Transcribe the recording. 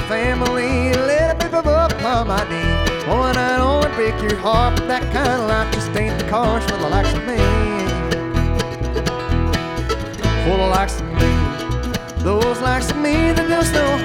family, let people upon my knee. Oh, and I don't want to break your heart, but that kind of life just ain't the cards for the likes of me. For the likes of me, those likes of me that just don't